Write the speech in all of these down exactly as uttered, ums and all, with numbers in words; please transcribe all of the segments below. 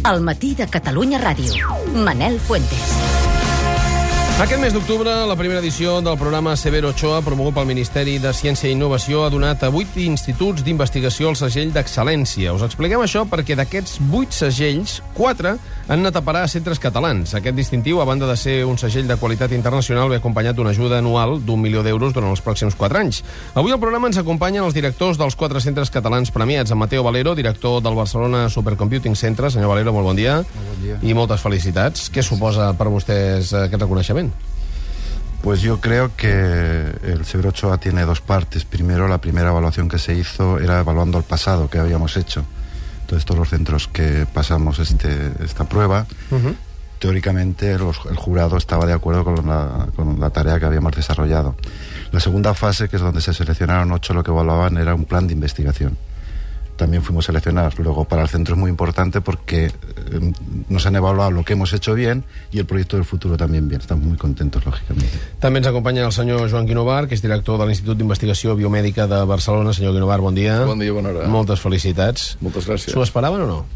El matí de Catalunya Ràdio. Manel Fuentes. Aquest mes d'octubre, la primera edició del programa Severo Ochoa, promogut pel Ministeri de Ciència i Innovació, ha donat a vuit instituts d'investigació el segell d'excel·lència. Us expliquem això perquè d'aquests vuit segells, quatre han anat a parar a centres catalans. Aquest distintiu, a banda de ser un segell de qualitat internacional, ve acompanyat d'una ajuda anual d'un milió d'euros durant els pròxims quatre anys. Avui al programa ens acompanyen els directors dels quatre centres catalans premiats. En Mateo Valero, director del Barcelona Supercomputing Centre. Senyor Valero, molt bon dia. Molt bon dia. I moltes felicitats. Què suposa per vostès aquest reconeixement? Pues yo creo que el Severo Ochoa tiene dos partes. Primero, la primera evaluación que se hizo era evaluando el pasado que habíamos hecho. Entonces, todos los centros que pasamos este, esta prueba, uh-huh. teóricamente los, el jurado estaba de acuerdo con la, con la tarea que habíamos desarrollado. La segunda fase, que es donde se seleccionaron ocho, lo que evaluaban era un plan de investigación. También fuimos seleccionados. Luego, para el centro es muy importante porque eh, nos han evaluado lo que hemos hecho bien y el proyecto del futuro también bien. Estamos muy contentos, lógicamente. També ens acompanya el senyor Joan Guinovar, que és director de l'Institut d'Investigació Biomèdica de Barcelona. Senyor Guinovar, bon dia. Bon dia, bona hora. Moltes felicitats. Moltes gràcies. S'ho esperaven o no?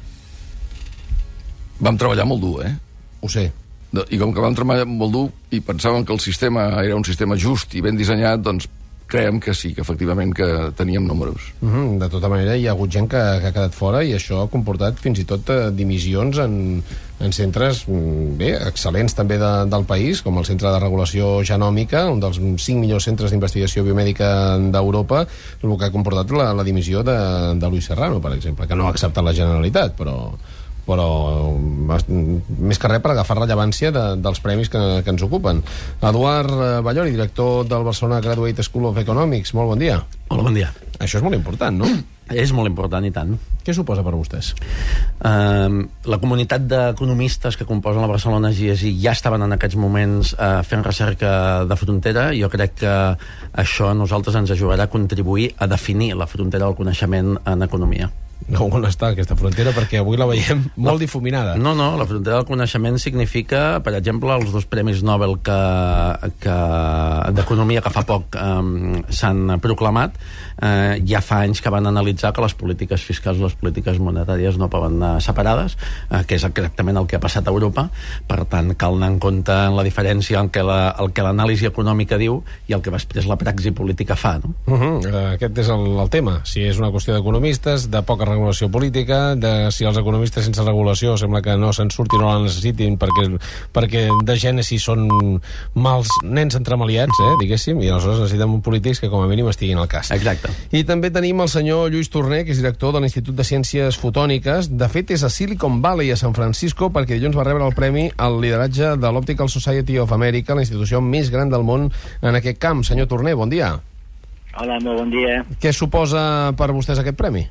Vam treballar molt dur, eh? Ho sé. I com que vam treballar molt dur i pensàvem que el sistema era un sistema just i ben dissenyat, doncs creiem que sí, que efectivament que teníem números. Uh-huh. De tota manera, hi ha hagut gent que, que ha quedat fora i això ha comportat fins i tot eh, dimissions en, en centres bé, excel·lents també de, del país, com el Centre de Regulació Genòmica, un dels cinc millors centres d'investigació biomèdica d'Europa, el que ha comportat la, la dimissió de, de Luis Serrano, per exemple, que no ha acceptat la Generalitat, però... però més que res per agafar rellevància de, dels premis que, que ens ocupen. Eduard Ballori, director del Barcelona Graduate School of Economics. Molt bon dia. Hola, bon dia. Això és molt important, no? És molt important, i tant. Què suposa per vostès? Uh, la comunitat d'economistes que composen la Barcelona G S I ja estaven en aquests moments uh, fent recerca de frontera. Jo crec que això a nosaltres ens ajudarà a contribuir a definir la frontera del coneixement en economia. No, on està aquesta frontera? Perquè avui la veiem molt la, difuminada. No, no, la frontera del coneixement significa, per exemple, els dos premis Nobel que, que d'economia que fa poc eh, s'han proclamat, eh, ja fa anys que van analitzar que les polítiques fiscals i les polítiques monetàries no poden anar separades, eh, que és exactament el que ha passat a Europa. Per tant, cal anar en compte en la diferència en què la, el que l'anàlisi econòmica diu i el que després la praxi política fa, no? Uh-huh. Aquest és el, el tema. Si és una qüestió d'economistes, de poca regulació política, de si els economistes sense regulació sembla que no se'n surtin o la necessitin perquè, perquè de gènesi són mals nens entremaliats, eh, diguéssim, i aleshores necessitem polítics que com a mínim estiguin al cas. Exacte. I també tenim el senyor Lluís Torner, que és director de l'Institut de Ciències Fotòniques. De fet, és a Silicon Valley, a San Francisco, perquè dilluns va rebre el premi al lideratge de l'Optical Society of America, la institució més gran del món en aquest camp. Senyor Torner, bon dia. Hola, molt bon dia. Què suposa per vostès aquest premi?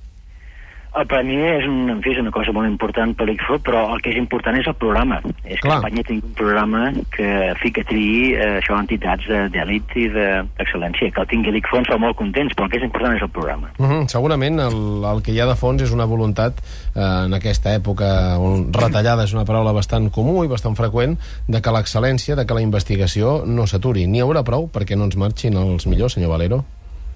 El premi és, un, en fi, és una cosa molt important per l'I C F O, però el que és important és el programa. És Clar. que Espanya tingui un programa que, en fi, que triï eh, això, entitats d'elit i d'excel·lència. Que el tingui l'I C F O ens fa molt contents, però el que és important és el programa. Uh -huh. Segurament el, el que hi ha de fons és una voluntat, eh, en aquesta època on retallada és una paraula bastant comú i bastant freqüent, de que l'excel·lència, de que la investigació no s'aturi. N'hi haurà prou perquè no ens marxin els millors, senyor Valero?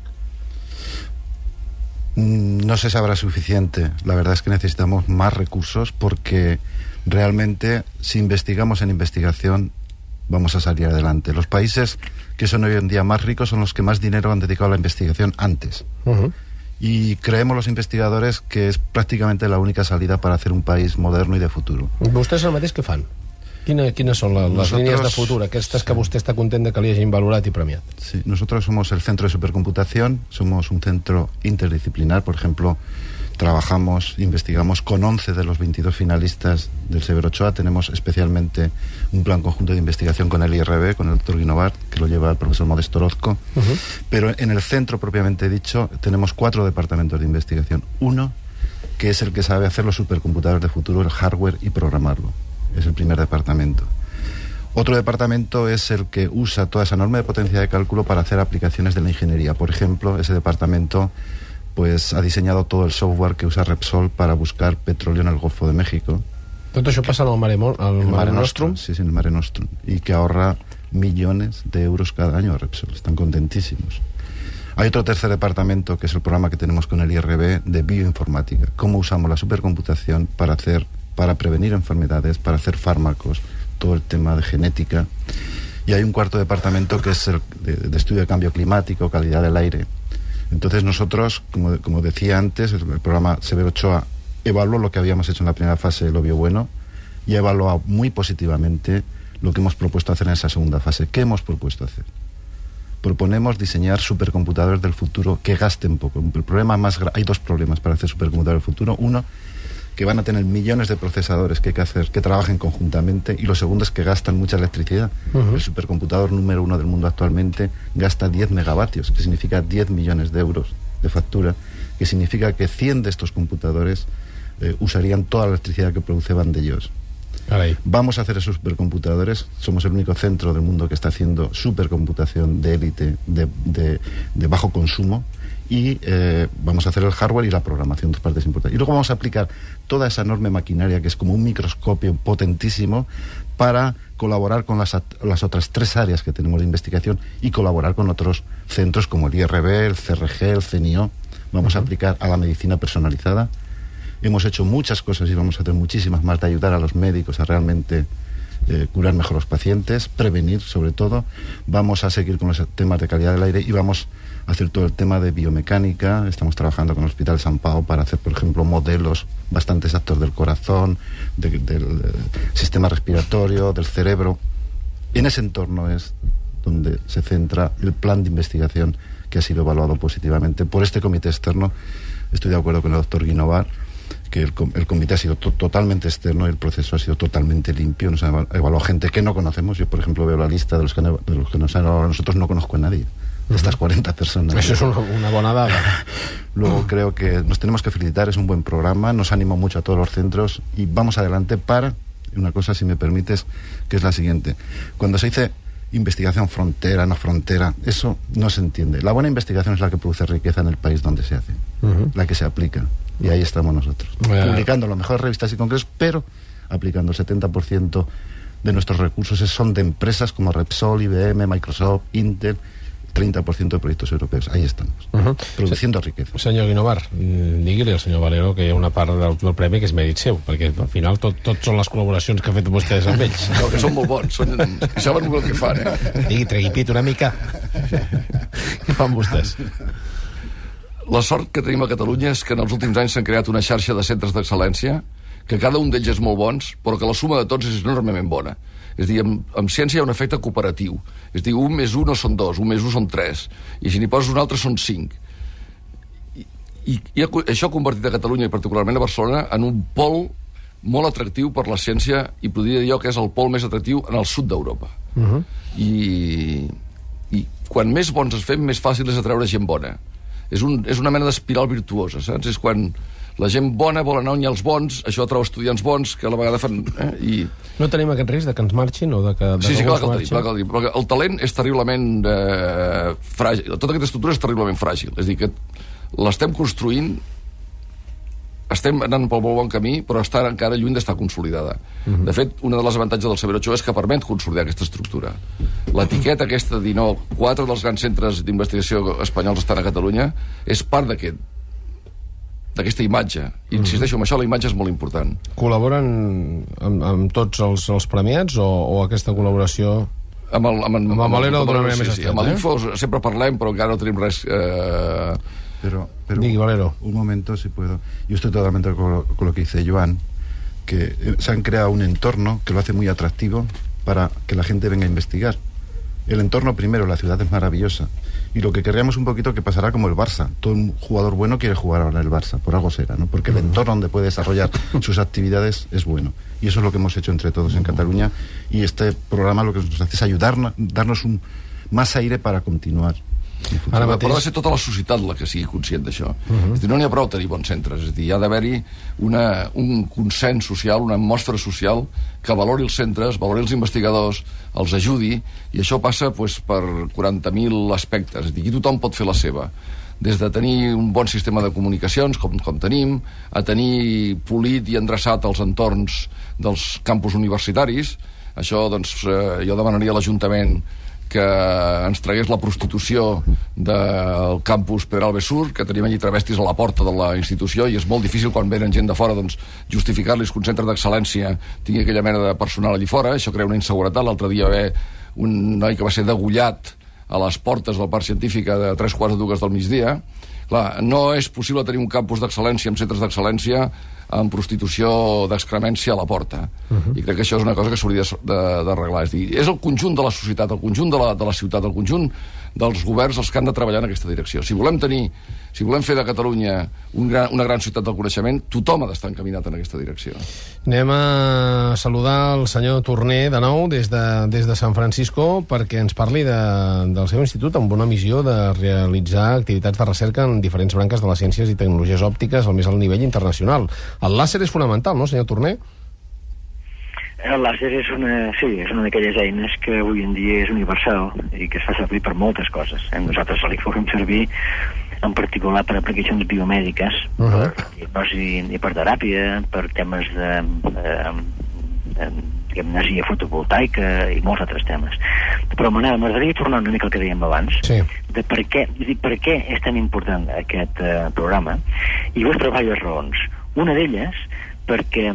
No sé si habrá suficiente. La verdad es que necesitamos más recursos porque realmente si investigamos en investigación vamos a salir adelante. Los países que son hoy en día más ricos son los que más dinero han dedicado a la investigación antes. Uh-huh. Y creemos los investigadores que es prácticamente la única salida para hacer un país moderno y de futuro. Vostès el mateix que fan? Quina, quines són les nosotros, línies de futur, aquestes que vostè està content de que li hagin valorat i premiat? Sí, nosotros somos el Centro de Supercomputación, somos un centro interdisciplinar. Por ejemplo, trabajamos, investigamos con once de los veintidós finalistas del Severo Ochoa. Tenemos especialmente un plan conjunto de investigación con el I R B, con el doctor Guinovar, que lo lleva el profesor Modesto Orozco. Uh-huh. Pero en el centro, propiamente dicho, tenemos cuatro departamentos de investigación. Uno, que es el que sabe hacer los supercomputadores de futuro, el hardware y programarlo. Es el primer departamento. Otro departamento es el que usa toda esa enorme potencia de cálculo para hacer aplicaciones de la ingeniería. Por ejemplo, ese departamento pues ha diseñado todo el software que usa Repsol para buscar petróleo en el Golfo de México. Tot això passa al Mare, al el Mare Mare Nostrum? Sí, sí, en el Mare Nostrum. Y que ahorra millones de euros cada año a Repsol. Están contentísimos. Hay otro tercer departamento, que es el programa que tenemos con el I R B de bioinformática. Cómo usamos la supercomputación para hacer, para prevenir enfermedades, para hacer fármacos, todo el tema de genética. Y hay un cuarto departamento que es el de, de estudio de cambio climático, calidad del aire. Entonces nosotros, como, como decía antes, el, el programa Severo Ochoa evaluó lo que habíamos hecho en la primera fase de Lo Bio Bueno y ha evaluado muy positivamente lo que hemos propuesto hacer en esa segunda fase. ¿Qué hemos propuesto hacer? Proponemos diseñar supercomputadores del futuro que gasten poco. El problema más gra- hay dos problemas para hacer supercomputadores del futuro. Uno, que van a tener millones de procesadores que hay que hacer, que trabajen conjuntamente, y lo segundo es que gastan mucha electricidad. Uh-huh. El supercomputador número uno del mundo actualmente gasta diez megavatios, que significa diez millones de euros de factura, que significa que cien de estos computadores eh, usarían toda la electricidad que produce Vandellós. Caray. Vamos a hacer esos supercomputadores. Somos el único centro del mundo que está haciendo supercomputación de élite, de, de, de bajo consumo, y eh, vamos a hacer el hardware y la programación, dos partes importantes. Y luego vamos a aplicar toda esa enorme maquinaria, que es como un microscopio potentísimo, para colaborar con las, las otras tres áreas que tenemos de investigación y colaborar con otros centros como el I R B, el C R G, el C N I O. Vamos uh-huh. a aplicar a la medicina personalizada. Hemos hecho muchas cosas y vamos a hacer muchísimas más de ayudar a los médicos a realmente eh, curar mejor a los pacientes, prevenir sobre todo. Vamos a seguir con los temas de calidad del aire y vamos a hacer todo el tema de biomecánica. Estamos trabajando con el Hospital San Pau para hacer, por ejemplo, modelos bastante exactos del corazón, de, de, del de sistema respiratorio, del cerebro. En ese entorno es donde se centra el plan de investigación que ha sido evaluado positivamente por este comité externo. Estoy de acuerdo con el doctor Guinovar, que el, el comité ha sido to- totalmente externo y el proceso ha sido totalmente limpio. Nos ha evaluado gente que no conocemos. Yo, por ejemplo, veo la lista de los que, de los que nos han evaluado. Nosotros no conozco a nadie de estas cuarenta personas. Eso es una, una buena dada. Luego creo que nos tenemos que felicitar, es un buen programa, nos animó mucho a todos los centros y vamos adelante para una cosa, si me permites, que es la siguiente. Cuando se dice investigación frontera, no frontera, eso no se entiende. La buena investigación es la que produce riqueza en el país donde se hace, uh-huh. la que se aplica. Y ahí estamos nosotros, bueno. publicando las mejores revistas y congresos, pero aplicando el setenta por ciento de nuestros recursos son de empresas como Repsol, I B M, Microsoft, Intel, treinta por ciento de proyectos europeus. Ahí estamos, uh-huh. produciendo sí. riqueza. Senyor Guinovar, digui-li al senyor Valero que hi ha una part del, del premi que és mèrit seu, perquè al final tot, tot són les col·laboracions que ha fet vostès amb ells. No, que són molt bons, són, saben el que fan, eh? Digui, tregui pit una mica. Què fan vostès? La sort que tenim a Catalunya és que en els últims anys s'han creat una xarxa de centres d'excel·lència, que cada un d'ells és molt bons, però que la suma de tots és enormement bona. És a dir, amb, amb ciència hi ha un efecte cooperatiu. És a dir, un més un no són dos, un més un són tres, i si n'hi poses un altre són cinc. I, i, i això ha convertit a Catalunya, i particularment a Barcelona, en un pol molt atractiu per la ciència, i podria dir jo que és el pol més atractiu en el sud d'Europa. Uh-huh. I, I quan més bons es fem, més fàcil és atreure gent bona. És, un, és una mena d'espiral virtuosa, saps? És quan la gent bona vol anar on hi ha els bons, això atrau estudiants bons que a la vegada fan... Eh? I... No tenim aquest risc de que ens marxin o de que... De sí, sí, que clar que el tenim, clar que el tenim. Perquè el talent és terriblement eh, fràgil. Tota aquesta estructura és terriblement fràgil. És a dir, que l'estem construint, estem anant pel bon camí, però està encara lluny d'estar consolidada. Uh-huh. De fet, una de les avantatges del Severo Ochoa és que permet consolidar aquesta estructura. L'etiqueta aquesta de dir, no, quatre dels grans centres d'investigació espanyols estan a Catalunya, és part d'aquest d'aquesta imatge. I insisteixo, amb això la imatge és molt important. Col·laboren amb, amb tots els, els premiats o, o aquesta col·laboració... Amb el, amb, amb, amb el Valero d'una manera més estreta, amb el eh? Info sempre parlem, però encara no tenim res... Eh... Pero, pero Digui, Valero. Un momento, si puedo. Yo estoy totalmente con, con lo que dice Joan, que se han creado un entorno que lo hace muy atractivo para que la gente venga a investigar. El entorno primero, la ciudad es maravillosa. Y lo que querríamos un poquito que pasará como el Barça. Todo un jugador bueno quiere jugar ahora en el Barça, por algo será, ¿no? Porque el entorno donde puede desarrollar sus actividades es bueno. Y eso es lo que hemos hecho entre todos en Cataluña. Y este programa lo que nos hace es ayudarnos, darnos un más aire para continuar. Ara mateix... Però ha de ser tota la societat la que sigui conscient d'això. Uh-huh. És a dir, no n'hi ha prou tenir bons centres. És a dir, hi ha d'haver-hi una, un consens social, una mostra social que valori els centres, valori els investigadors, els ajudi, i això passa pues, per quaranta mil aspectes. És a dir, aquí tothom pot fer la seva. Des de tenir un bon sistema de comunicacions, com, com tenim, a tenir polit i endreçat els entorns dels campus universitaris. Això, doncs, eh, jo demanaria a l'Ajuntament que ens tragués la prostitució del campus Pedralbes Sur, que tenim allí travestis a la porta de la institució, i és molt difícil quan venen gent de fora doncs, justificar-los que un centre d'excel·lència tingui aquella mena de personal allí fora. Això crea una inseguretat. L'altre dia va haver un noi que va ser degullat a les portes del Parc Científic a tres quarts de dues del migdia. Clar, no és possible tenir un campus d'excel·lència amb centres d'excel·lència amb prostitució d'excremència a la porta. Uh-huh. I crec que això és una cosa que s'hauria d'arreglar. És dir, és el conjunt de la societat, el conjunt de la, de la ciutat, el conjunt dels governs els que han de treballar en aquesta direcció. Si volem tenir, si volem fer de Catalunya un gran, una gran ciutat del coneixement, tothom ha d'estar encaminat en aquesta direcció. Anem a saludar el senyor Torner de nou des de, des de San Francisco perquè ens parli de, del seu institut amb una missió de realitzar activitats de recerca en diferents branques de les ciències i tecnologies òptiques al més alt nivell internacional. El làser és fonamental, no, senyor Torner? El làser és una, sí, és una d'aquelles eines que avui en dia és universal i que es fa servir per moltes coses. Nosaltres l'I F O fem servir en particular per aplicacions biomèdiques, uh-huh. per hipnosi i per teràpia, per temes de, de, de, de energia fotovoltaica i molts altres temes. Però m'agradaria tornar una mica al que dèiem abans, sí. de per què, de per què és tan important aquest uh, programa, i ho és per diverses raons. Una d'elles perquè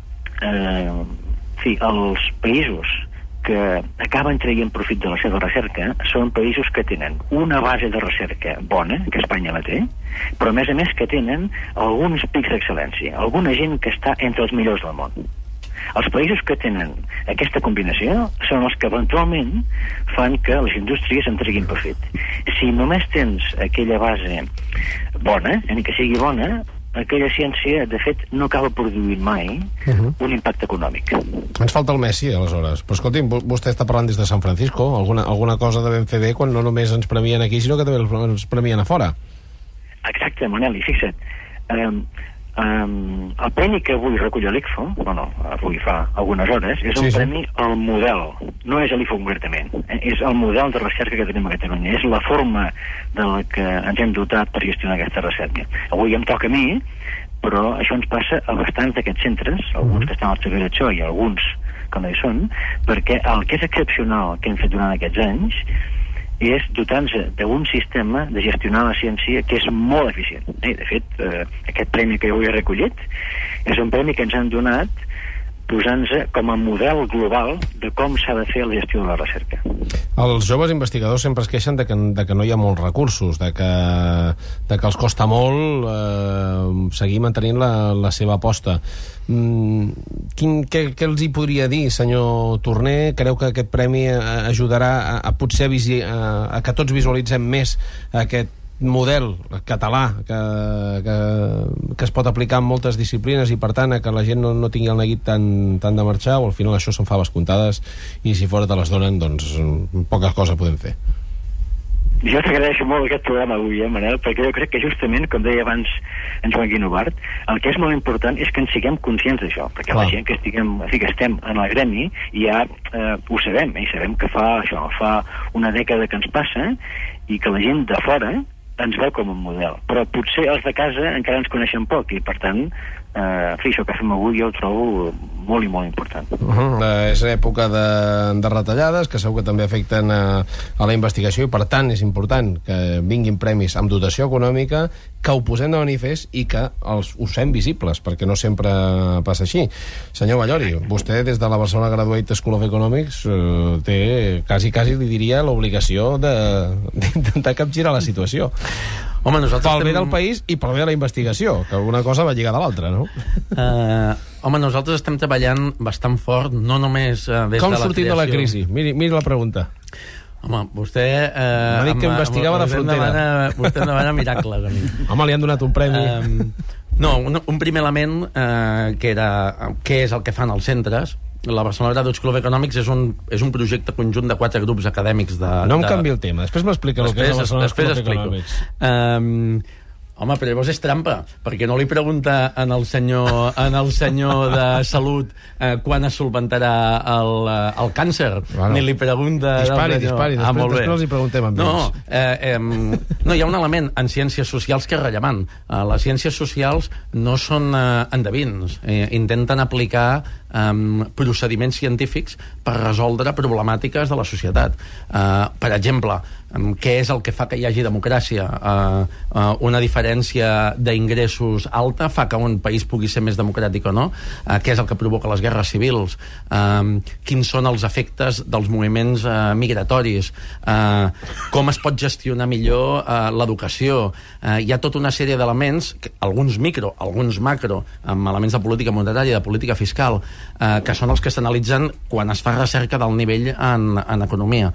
eh, sí, els països que acaben traient profit de la seva recerca són països que tenen una base de recerca bona, que Espanya la té, però a més a més que tenen alguns pics d'excel·lència, alguna gent que està entre els millors del món. Els països que tenen aquesta combinació són els que eventualment fan que les indústries en treguin profit. Si només tens aquella base bona, ni que sigui bona, aquella ciència, de fet, no acaba produint mai uh-huh. un impacte econòmic. Ens falta el Messi, aleshores. Però escolti'm, vostè està parlant des de San Francisco. Alguna, alguna cosa devem fer bé quan no només ens premien aquí, sinó que també ens premien a fora. Exacte, Manel, i fixa't. Um, um, el premi que avui recull l'I F O, bueno, avui fa algunes hores, és un sí, sí. premi al model. No és l'I F O concretament. Eh? És el model de recerca que tenim a Catalunya. És la forma de la que ens hem dotat per gestionar aquesta recerca. Avui em toca a mi, però això ens passa a bastants d'aquests centres, alguns que estan al Xavier Ochoa i alguns que no hi són, perquè el que és excepcional que hem fet durant aquests anys és dotar-nos d'un sistema de gestionar la ciència que és molt eficient. Eh, de fet, eh, aquest premi que jo avui he recollit és un premi que ens han donat posant-nos com a model global de com s'ha de fer la gestió de la recerca. Els joves investigadors sempre es queixen de que, de que no hi ha molts recursos, de que, de que els costa molt eh, seguir mantenint la, la seva aposta. Mm, quin, què, què els hi podria dir, senyor Torner? Creu que aquest premi ajudarà a, a potser visi, a, a que tots visualitzem més aquest model català que, que, que es pot aplicar en moltes disciplines i per tant a que la gent no, no tingui el neguit tan, tan de marxar, o al final això són faves comptades i si fora te les donen, doncs poques coses podem fer. Jo t'agraeixo molt aquest programa avui, eh, Manel, perquè jo crec que justament, com deia abans en Joan Guinovart, el que és molt important és que ens siguem conscients d'això, perquè Clar. La gent que estiguem, que estem en el gremi ja eh, ho sabem, eh, i sabem que fa això, fa una dècada que ens passa i que la gent de fora ens veu com un model, però potser els de casa encara ens coneixen poc i per tant eh, fi, això que fem avui jo ho trobo molt i molt important. Uh-huh. Eh, és època de, de retallades que segur que també afecten a, a la investigació i per tant és important que vinguin premis amb dotació econòmica, que ho posem de manifest i que els, us fem visibles, perquè no sempre passa així. Senyor Ballori, vostè des de la Barcelona Graduate School of Economics eh, té quasi, quasi li diria l'obligació d'intentar capgirar la situació. Home, nosaltres pel bé estem... del país i pel bé de la investigació, que alguna cosa va lligada a l'altra, no? Uh, home, nosaltres estem treballant bastant fort, no només uh, des Com de la sortim creació... de la crisi? Miri, miri la pregunta. Home, vostè... Eh, M'ha dit que amb, investigava amb, la frontera. Demana, vostè em demana miracles, a mi. Home, li han donat un premi. Um, no, un, un primer element eh, que era què és el que fan els centres. La Barcelona Graduate School of Economics és un, és un projecte conjunt de quatre grups acadèmics de... No em de... canvi el tema, després m'explica el que és la Barcelona School of Economics. Um, Home, però llavors és trampa, perquè no li pregunta en el senyor, en el senyor de Salut eh, quan es solventarà el, el càncer, bueno, ni li pregunta... Dispari, dispari, després, ah, després els hi preguntem amb no, ells. Eh, eh, no, hi ha un element en ciències socials que és rellevant. Eh, les ciències socials no són eh, endevins, eh, intenten aplicar eh, procediments científics per resoldre problemàtiques de la societat. Eh, per exemple, què és el que fa que hi hagi democràcia? Uh, uh, una diferència d'ingressos alta fa que un país pugui ser més democràtic o no? Uh, què és el que provoca les guerres civils? Uh, quins són els efectes dels moviments uh, migratoris? Uh, com es pot gestionar millor uh, l'educació? Uh, hi ha tota una sèrie d'elements, alguns micro, alguns macro, amb elements de política monetària, de política fiscal, uh, que són els que s'analitzen quan es fa recerca del nivell en, en economia.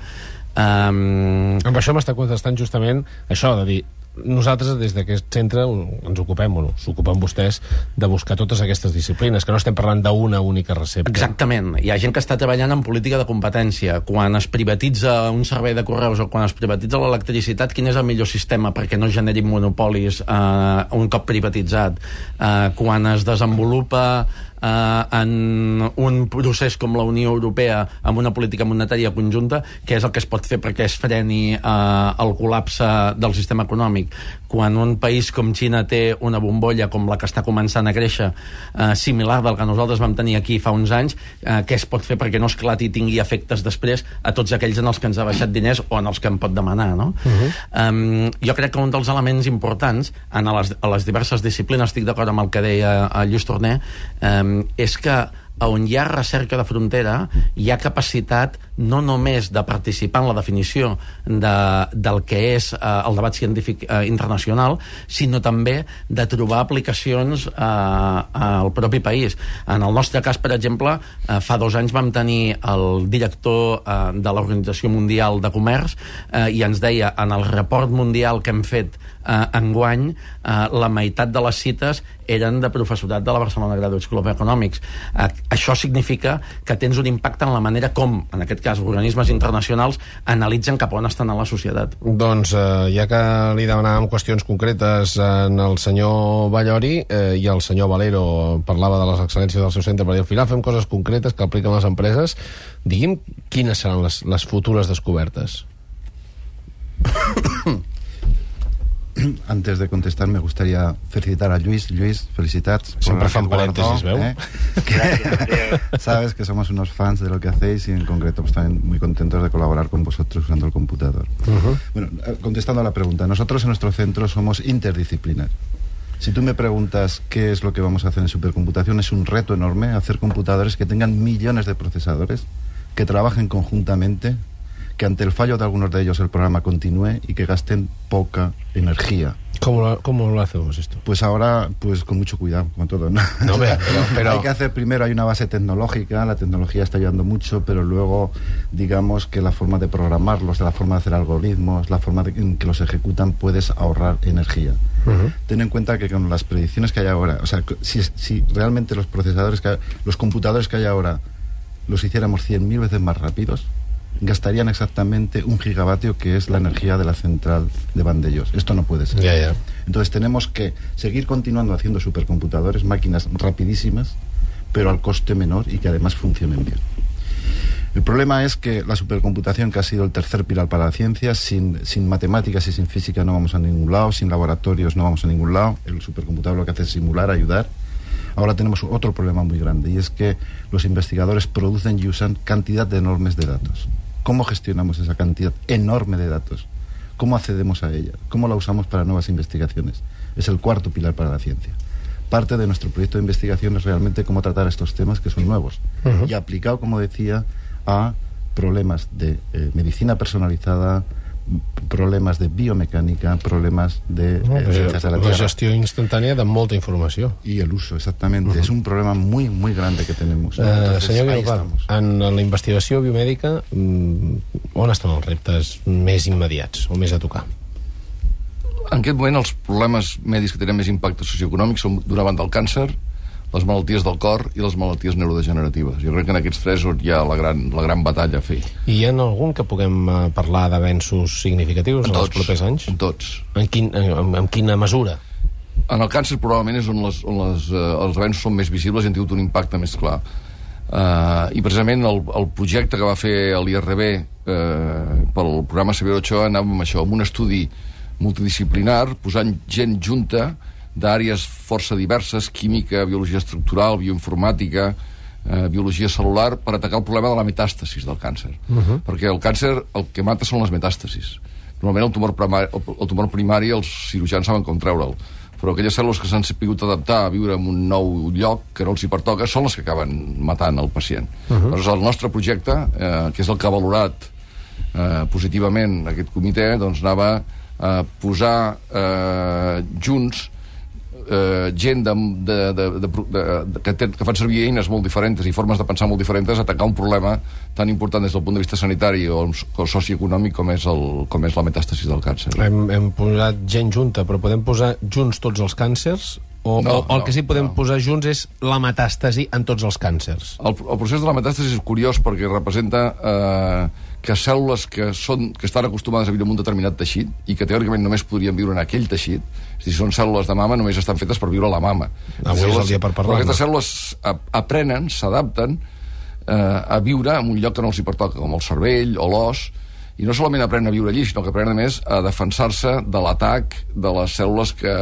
Um... Amb això m'està contestant justament això, de dir, nosaltres des d'aquest centre ens ocupem, bueno, s'ocupen vostès de buscar totes aquestes disciplines, que no estem parlant d'una única recepta. Exactament. Hi ha gent que està treballant en política de competència. Quan es privatitza un servei de correus o quan es privatitza l'electricitat, quin és el millor sistema perquè no generin monopolis eh, un cop privatitzat? Eh, quan es desenvolupa Uh, en un procés com la Unió Europea amb una política monetària conjunta, què és el que es pot fer perquè es freni uh, el col·lapse del sistema econòmic? Quan un país com Xina té una bombolla com la que està començant a créixer, uh, similar del que nosaltres vam tenir aquí fa uns anys, uh, què es pot fer perquè no esclati i tingui efectes després a tots aquells en els que ens ha baixat diners o en els que en pot demanar, no? Uh-huh. um, jo crec que un dels elements importants en les, a les diverses disciplines, estic d'acord amb el que deia uh, Lluís Torner, um, és que on hi ha recerca de frontera hi ha capacitat no només de participar en la definició de, del que és eh, el debat científic eh, internacional, sinó també de trobar aplicacions eh, al propi país. En el nostre cas, per exemple, eh, fa dos anys vam tenir el director eh, de l'Organització Mundial de Comerç eh, i ens deia, en el report mundial que hem fet eh, enguany, eh, la meitat de les cites eren de professorat de la Barcelona Graduate School of Economics. Eh, això significa que tens un impacte en la manera com, en aquest cas, organismes internacionals analitzen cap on estan a la societat. Doncs, eh, ja que li demanàvem qüestions concretes en el senyor Ballori eh, i el senyor Valero parlava de les excel·lències del seu centre, per dir, al final fem coses concretes que apliquen les empreses. Digui'm quines seran les, les futures descobertes. Antes de contestar, me gustaría felicitar a Luis. Luis, felicidades. Siempre fan paréntesis, ¿veu? ¿eh? Que, sabes que somos unos fans de lo que hacéis y en concreto pues, también muy contentos de colaborar con vosotros usando el computador. Uh-huh. Bueno, contestando a la pregunta, nosotros en nuestro centro somos interdisciplinarios. Si tú me preguntas qué es lo que vamos a hacer en supercomputación, es un reto enorme hacer computadores que tengan millones de procesadores, que trabajen conjuntamente, que ante el fallo de algunos de ellos el programa continúe y que gasten poca energía. ¿Cómo lo, cómo lo hacemos esto? Pues ahora, pues con mucho cuidado, como todo, ¿no? No, pero, pero... Hay que hacer primero, hay una base tecnológica, la tecnología está ayudando mucho, pero luego, digamos que la forma de programarlos, la forma de hacer algoritmos, la forma de, en que los ejecutan, puedes ahorrar energía. Uh-huh. Ten en cuenta que con las predicciones que hay ahora, o sea, si, si realmente los procesadores, que hay, los computadores que hay ahora, los hiciéramos cien mil veces más rápidos, gastarían exactamente un gigavatio, que es la energía de la central de Vandellós. Esto no puede ser. Yeah, yeah. Entonces tenemos que seguir continuando haciendo supercomputadores, máquinas rapidísimas, pero al coste menor y que además funcionen bien. El problema es que la supercomputación, que ha sido el tercer pilar para la ciencia, sin, sin matemáticas y sin física no vamos a ningún lado, sin laboratorios no vamos a ningún lado. El supercomputador lo que hace es simular, ayudar. Ahora tenemos otro problema muy grande, y es que los investigadores producen y usan cantidad de enormes de datos. ¿Cómo gestionamos esa cantidad enorme de datos? ¿Cómo accedemos a ella? ¿Cómo la usamos para nuevas investigaciones? Es el cuarto pilar para la ciencia. Parte de nuestro proyecto de investigación es realmente cómo tratar estos temas que son nuevos. Uh-huh. Y aplicado, como decía, a problemas de eh, medicina personalizada, problemes de biomecànica, problemes de no, eh, ciencias de la Tierra. La gestió instantània de molta informació. Y el uso, exactamente. Uh-huh. Es un problema muy, muy grande que tenemos. ¿no? Entonces, uh, senyor Guilbà, en la investigació biomèdica, on estan els reptes més immediats o més a tocar? En aquest moment els problemes mèdics que tenen més impacte socioeconòmic són, d'una banda, el càncer, les malalties del cor i les malalties neurodegeneratives. Jo crec que en aquests tres hi ha la gran, la gran batalla a fer. I hi ha algun que puguem parlar d'avenços significatius en, en tots, els propers anys? En tots. En, quin, en, en quina mesura? En el càncer probablement és on, les, on les, eh, els avenços són més visibles i han tingut un impacte més clar. Uh, I precisament el, el projecte que va fer l'I R B eh, pel programa Severo Ochoa anava amb això, amb un estudi multidisciplinar, posant gent junta d'àrees força diverses, química, biologia estructural, bioinformàtica, eh, biologia celular, per atacar el problema de la metàstasis del càncer. Uh-huh. Perquè el càncer el que mata són les metàstasis. Normalment el tumor primari, el tumor primari els cirurgians saben com treure'l, però aquelles cèl·lules que s'han pogut adaptar a viure en un nou lloc que no els hi pertoca són les que acaben matant el pacient. Uh-huh. Llavors el nostre projecte, eh, que és el que ha valorat eh, positivament aquest comitè, doncs anava a posar eh, junts eh, gent de, de, de, de, de, de, que, ten, que fan servir eines molt diferents i formes de pensar molt diferents a atacar un problema tan important des del punt de vista sanitari o, o socioeconòmic com és, el, com és la metàstasis del càncer. Hem, hem posat gent junta, però podem posar junts tots els càncers? O, no, o, o el que sí podem no. posar junts és la metàstasi en tots els càncers? El, el procés de la metàstasi és curiós perquè representa eh, que cèl·lules que, són, que estan acostumades a viure en un determinat teixit i que teòricament només podrien viure en aquell teixit, és a dir, són cèl·lules de mama, només estan fetes per viure a la mama. Avui és el dia per parlar. Però aquestes cèl·lules aprenen, s'adapten eh, a viure en un lloc que no els hi pertoca, com el cervell o l'os, i no solament aprenen a viure allí, sinó que aprenen, a més, a defensar-se de l'atac de les cèl·lules que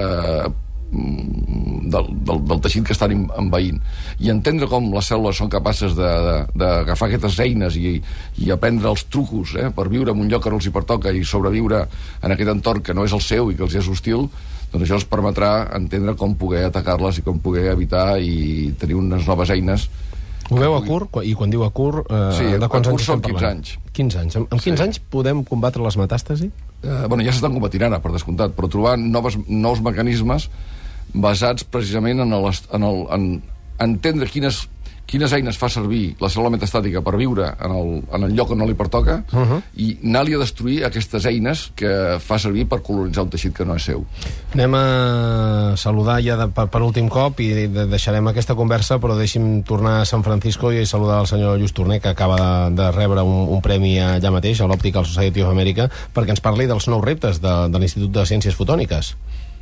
del, del, del teixit que estan envaint, i entendre com les cèl·lules són capaces d'agafar aquestes eines i, i aprendre els trucos eh, per viure en un lloc que no els hi pertoca i sobreviure en aquest entorn que no és el seu i que els és hostil, doncs això els permetrà entendre com poder atacar-les i com poder evitar i tenir unes noves eines. Ho veu a curt? I quan diu a curt, eh, sí, de quants anys estem parlant? quinze anys. quinze anys. En quinze sí. anys podem combatre les metàstasi? Eh, bueno, ja s'estan combatint ara, per descomptat, però trobant noves, nous mecanismes basats precisament en, el, en, el, en entendre quines, quines eines fa servir la cèl·lula metastàtica per viure en el, en el lloc on no li pertoca uh-huh. i anar-li a destruir aquestes eines que fa servir per colonitzar un teixit que no és seu. Anem a saludar ja de, per, per últim cop i de, deixarem aquesta conversa, però deixi'm tornar a San Francisco i saludar el senyor Lluís Torner, que acaba de, de rebre un, un premi allà mateix, a l'Optical Society of America, perquè ens parli dels nous reptes de, de l'Institut de Ciències Fotòniques.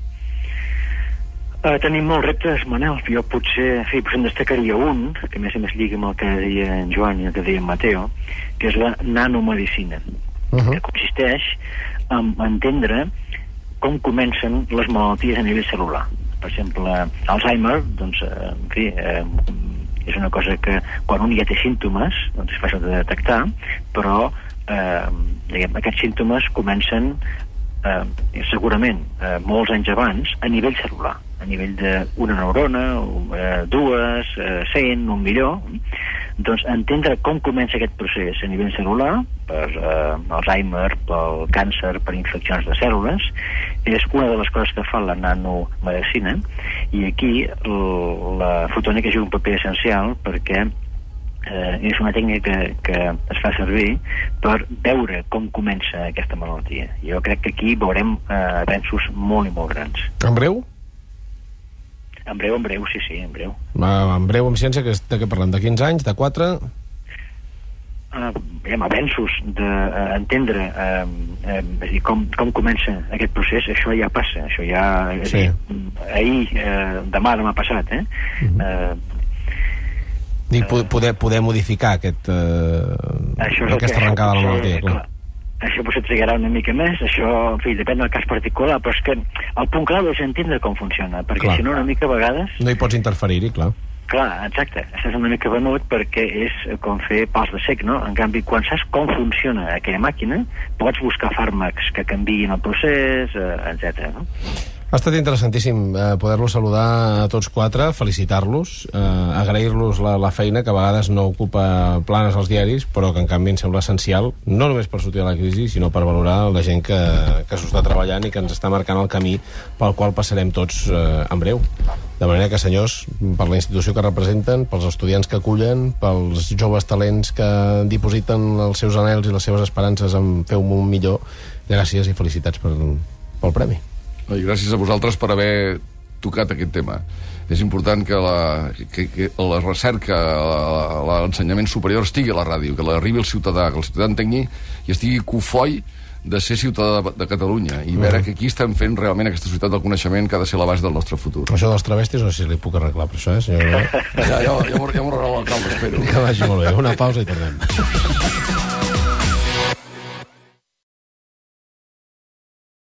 Uh, tenim molts reptes, Manel. Jo potser, sí, potser en destacaria un, que més a més lliga amb el que deia en Joan i el que deia en Mateo, que és la nanomedicina, uh-huh. que consisteix en entendre com comencen les malalties a nivell celular. Per exemple, Alzheimer, doncs, eh, en fi, eh, és una cosa que quan un ja té símptomes, doncs és fàcil de detectar, però eh, diguem, aquests símptomes comencen eh, segurament eh, molts anys abans a nivell celular, a nivell d'una neurona, eh, dues, eh, cent, un milió. Doncs entendre com comença aquest procés a nivell celular, per eh, Alzheimer, pel càncer, per infeccions de cèl·lules, és una de les coses que fa la nanomedicina, i aquí la fotònica juga un paper essencial perquè eh, és una tècnica que, que es fa servir per veure com comença aquesta malaltia. Jo crec que aquí veurem eh, avenços molt i molt grans. En breu? En breu, en breu, sí, sí, en breu. Uh, en breu, amb ciència, que de què parlem? De quinze anys? De quatre? Uh, diguem, avenços d'entendre uh, uh, uh, com, com comença aquest procés, això ja passa, això ja... Sí. Dir, ahir, uh, demà, demà passat, eh? Uh-huh. Uh, Dic, poder, poder modificar aquest, uh, aquesta arrencada de la malaltia, clar. Això potser trigarà una mica més, això, en fi, depèn del cas particular, però és que el punt clau és entendre com funciona, perquè clar. Si no una mica a vegades... No hi pots interferir-hi, clar. Clar, exacte, estàs una mica venut perquè és com fer pals de sec, no? En canvi, quan saps com funciona aquella màquina, pots buscar fàrmacs que canviïn el procés, etcètera, no? Ha estat interessantíssim eh, poder-los saludar a tots quatre, felicitar-los, eh, agrair-los la, la feina, que a vegades no ocupa planes als diaris, però que en canvi em sembla essencial, no només per sortir de la crisi, sinó per valorar la gent que, que s'ho està treballant i que ens està marcant el camí pel qual passarem tots eh, en breu. De manera que, senyors, per la institució que representen, pels estudiants que acullen, pels joves talents que dipositen els seus anhels i les seves esperances en fer un món millor, gràcies i felicitats per, pel premi. I gràcies a vosaltres per haver tocat aquest tema. És important que la, que, que la recerca, l'ensenyament superior estigui a la ràdio, que l'arribi al ciutadà, que el ciutadà entengui i estigui cofoi de ser ciutadà de, de Catalunya i veure que aquí estem fent realment aquesta societat del coneixement que ha de ser la base del nostre futur. Això dels travestis no sé si li puc arreglar per això, eh, senyor? Ja, ja, ja m'ho arreglarà l'alcalde, espero. Que vagi molt bé. Una pausa i tornem.